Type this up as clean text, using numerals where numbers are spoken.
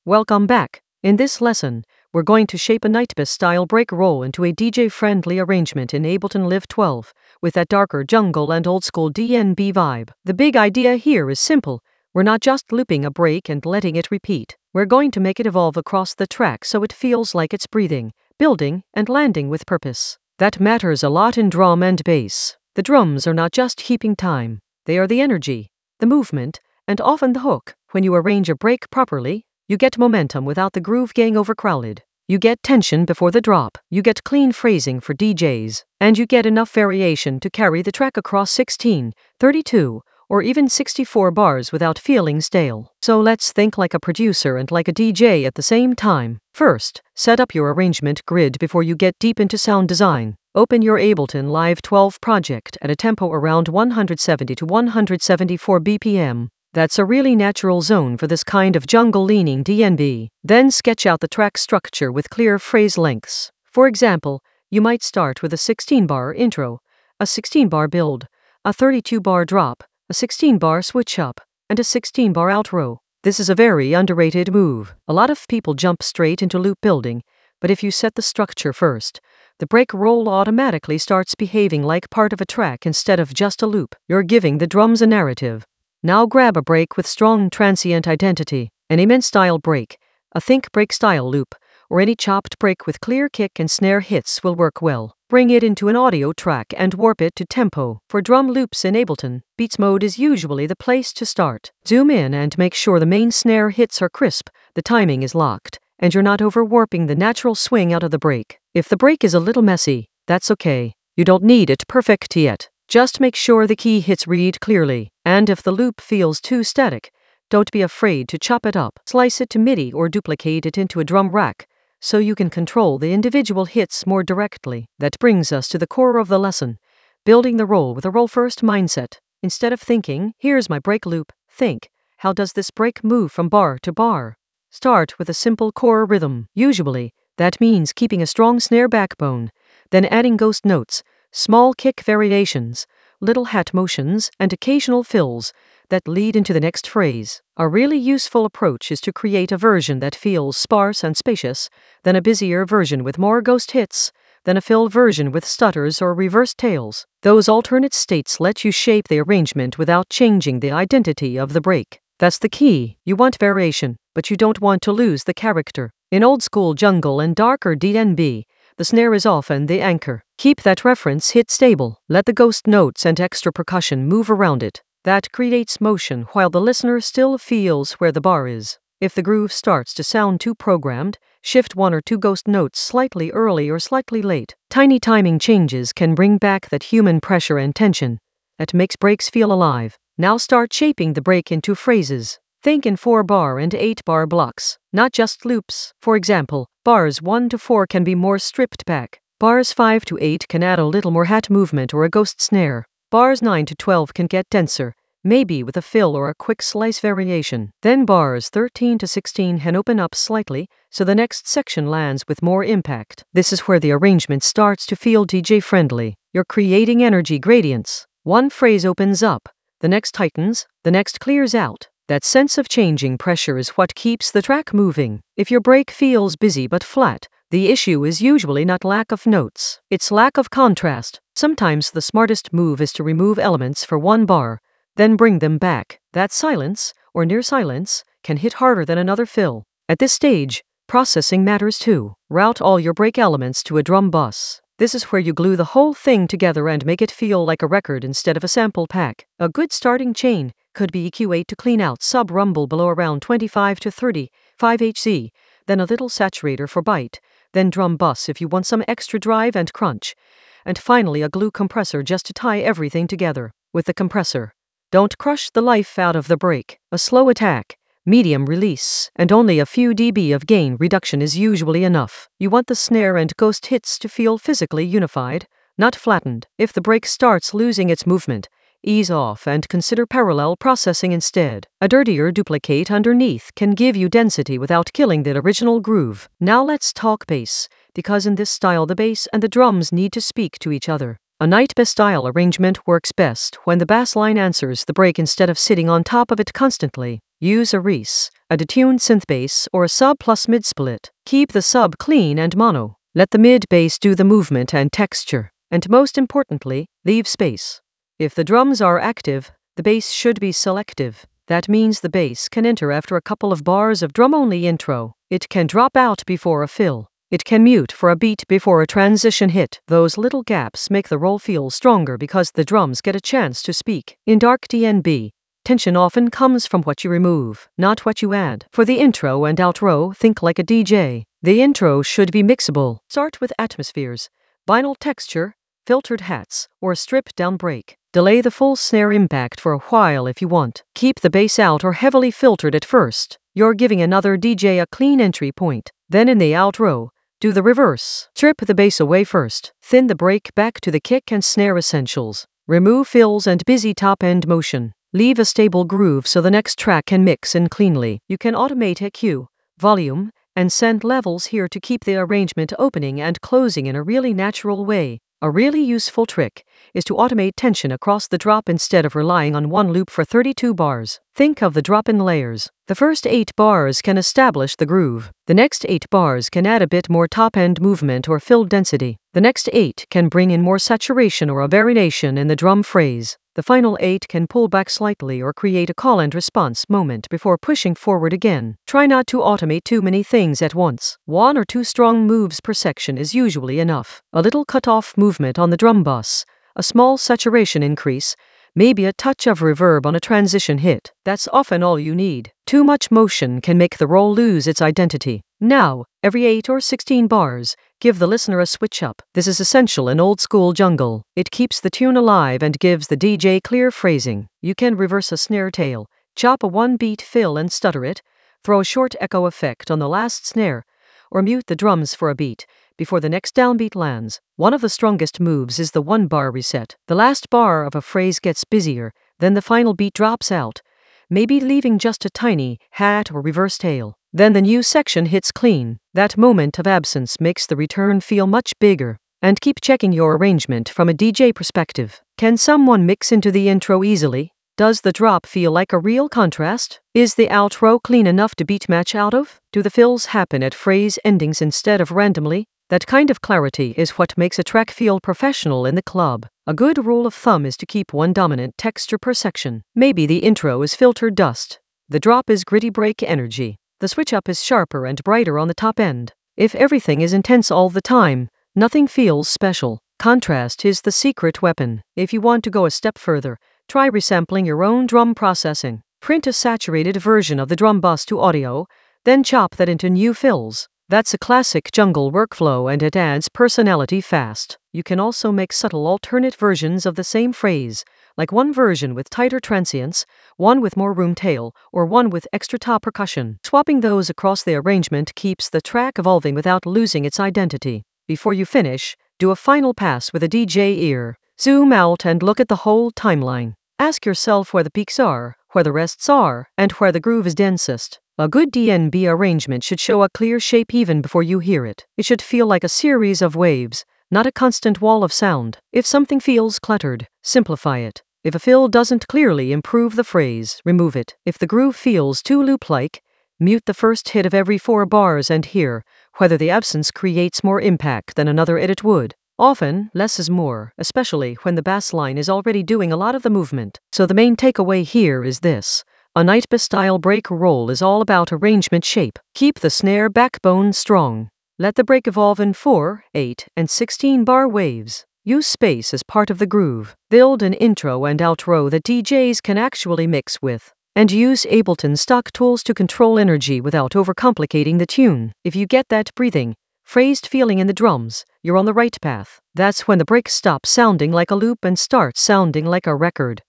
Welcome back. In this lesson, we're going to shape a Nightbus-style break roll into a DJ-friendly arrangement in Ableton Live 12, with that darker jungle and old-school DnB vibe. The big idea here is simple. We're not just looping a break and letting it repeat. We're going to make it evolve across the track so it feels like it's breathing, building, and landing with purpose. That matters a lot in drum and bass. The drums are not just keeping time. They are the energy, the movement, and often the hook. When you arrange a break properly, you get momentum without the groove getting overcrowded. You get tension before the drop. You get clean phrasing for DJs. And you get enough variation to carry the track across 16, 32, or even 64 bars without feeling stale. So let's think like a producer and like a DJ at the same time. First, set up your arrangement grid before you get deep into sound design. Open your Ableton Live 12 project at a tempo around 170 to 174 BPM. That's a really natural zone for this kind of jungle-leaning DnB. Then sketch out the track structure with clear phrase lengths. For example, you might start with a 16-bar intro, a 16-bar build, a 32-bar drop, a 16-bar switch-up, and a 16-bar outro. This is a very underrated move. A lot of people jump straight into loop building, but if you set the structure first, the break roll automatically starts behaving like part of a track instead of just a loop. You're giving the drums a narrative. Now grab a break with strong transient identity, an immense-style break, a think break-style loop, or any chopped break with clear kick and snare hits will work well. Bring it into an audio track and warp it to tempo. For drum loops in Ableton, Beats mode is usually the place to start. Zoom in and make sure the main snare hits are crisp, the timing is locked, and you're not overwarping the natural swing out of the break. If the break is a little messy, that's okay. You don't need it perfect yet. Just make sure the key hits read clearly, and if the loop feels too static, don't be afraid to chop it up. Slice it to MIDI or duplicate it into a drum rack, so you can control the individual hits more directly. That brings us to the core of the lesson, building the roll with a roll-first mindset. Instead of thinking, here's my break loop, think, how does this break move from bar to bar? Start with a simple core rhythm. Usually, that means keeping a strong snare backbone, then adding ghost notes, small kick variations, little hat motions, and occasional fills that lead into the next phrase. A really useful approach is to create a version that feels sparse and spacious, then a busier version with more ghost hits, then a fill version with stutters or reversed tails. Those alternate states let you shape the arrangement without changing the identity of the break. That's the key. You want variation, but you don't want to lose the character. In old-school jungle and darker DnB, the snare is often the anchor. Keep that reference hit stable. Let the ghost notes and extra percussion move around it. That creates motion while the listener still feels where the bar is. If the groove starts to sound too programmed, shift one or two ghost notes slightly early or slightly late. Tiny timing changes can bring back that human pressure and tension that makes breaks feel alive. Now start shaping the break into phrases. Think in 4-bar and 8-bar blocks, not just loops. For example, bars 1 to 4 can be more stripped back. Bars 5 to 8 can add a little more hat movement or a ghost snare. Bars 9 to 12 can get denser, maybe with a fill or a quick slice variation. Then bars 13 to 16 can open up slightly, so the next section lands with more impact. This is where the arrangement starts to feel DJ-friendly. You're creating energy gradients. One phrase opens up, the next tightens, the next clears out. That sense of changing pressure is what keeps the track moving. If your break feels busy but flat, the issue is usually not lack of notes. It's lack of contrast. Sometimes the smartest move is to remove elements for one bar, then bring them back. That silence, or near silence, can hit harder than another fill. At this stage, processing matters too. Route all your break elements to a drum bus. This is where you glue the whole thing together and make it feel like a record instead of a sample pack. A good starting chain could be EQ8 to clean out sub-rumble below around 25 to 30, 5 Hz, then a little saturator for bite, then drum bus if you want some extra drive and crunch, and finally a glue compressor just to tie everything together. With the compressor, don't crush the life out of the break. A slow attack, medium release, and only a few dB of gain reduction is usually enough. You want the snare and ghost hits to feel physically unified, not flattened. If the break starts losing its movement, ease off and consider parallel processing instead. A dirtier duplicate underneath can give you density without killing the original groove. Now let's talk bass, because in this style the bass and the drums need to speak to each other. A night-bass-style arrangement works best when the bass line answers the break instead of sitting on top of it constantly. Use a Reese, a detuned synth bass, or a sub plus mid split. Keep the sub clean and mono. Let the mid bass do the movement and texture. And most importantly, leave space. If the drums are active, the bass should be selective. That means the bass can enter after a couple of bars of drum-only intro. It can drop out before a fill. It can mute for a beat before a transition hit. Those little gaps make the roll feel stronger because the drums get a chance to speak. In dark D&B, tension often comes from what you remove, not what you add. For the intro and outro, think like a DJ. The intro should be mixable. Start with atmospheres, vinyl texture, filtered hats, or a stripped-down break. Delay the full snare impact for a while if you want. Keep the bass out or heavily filtered at first. You're giving another DJ a clean entry point. Then in the outro, do the reverse. Strip the bass away first. Thin the break back to the kick and snare essentials. Remove fills and busy top-end motion. Leave a stable groove so the next track can mix in cleanly. You can automate EQ, volume, and send levels here to keep the arrangement opening and closing in a really natural way. A really useful trick is to automate tension across the drop instead of relying on one loop for 32 bars. Think of the drop in layers. The first 8 bars can establish the groove. The next 8 bars can add a bit more top-end movement or fill density. The next 8 can bring in more saturation or a variation in the drum phrase. The final 8 can pull back slightly or create a call and response moment before pushing forward again. Try not to automate too many things at once. 1 or 2 strong moves per section is usually enough. A little cut-off movement on the drum bus, a small saturation increase, maybe a touch of reverb on a transition hit. That's often all you need. Too much motion can make the roll lose its identity. Now, every 8 or 16 bars, give the listener a switch up. This is essential in old-school jungle. It keeps the tune alive and gives the DJ clear phrasing. You can reverse a snare tail, chop a one-beat fill and stutter it, throw a short echo effect on the last snare, or mute the drums for a beat before the next downbeat lands. One of the strongest moves is the one-bar reset. The last bar of a phrase gets busier, then the final beat drops out, maybe leaving just a tiny hat or reverse tail. Then the new section hits clean. That moment of absence makes the return feel much bigger. And keep checking your arrangement from a DJ perspective. Can someone mix into the intro easily? Does the drop feel like a real contrast? Is the outro clean enough to beat match out of? Do the fills happen at phrase endings instead of randomly? That kind of clarity is what makes a track feel professional in the club. A good rule of thumb is to keep one dominant texture per section. Maybe the intro is filtered dust. The drop is gritty break energy. The switch up is sharper and brighter on the top end. If everything is intense all the time, nothing feels special. Contrast is the secret weapon. If you want to go a step further, try resampling your own drum processing. Print a saturated version of the drum bus to audio, then chop that into new fills. That's a classic jungle workflow and it adds personality fast. You can also make subtle alternate versions of the same phrase, like one version with tighter transients, one with more room tail, or one with extra top percussion. Swapping those across the arrangement keeps the track evolving without losing its identity. Before you finish, do a final pass with a DJ ear. Zoom out and look at the whole timeline. Ask yourself where the peaks are, where the rests are, and where the groove is densest. A good D&B arrangement should show a clear shape even before you hear it. It should feel like a series of waves, not a constant wall of sound. If something feels cluttered, simplify it. If a fill doesn't clearly improve the phrase, remove it. If the groove feels too loop-like, mute the first hit of every 4 bars and hear whether the absence creates more impact than another edit would. Often, less is more, especially when the bass line is already doing a lot of the movement. So the main takeaway here is this. A night-bass-style break roll is all about arrangement shape. Keep the snare backbone strong. Let the break evolve in 4, 8, and 16 bar waves. Use space as part of the groove. Build an intro and outro that DJs can actually mix with. And use Ableton stock tools to control energy without overcomplicating the tune. If you get that breathing, phrased feeling in the drums, you're on the right path. That's when the break stops sounding like a loop and starts sounding like a record.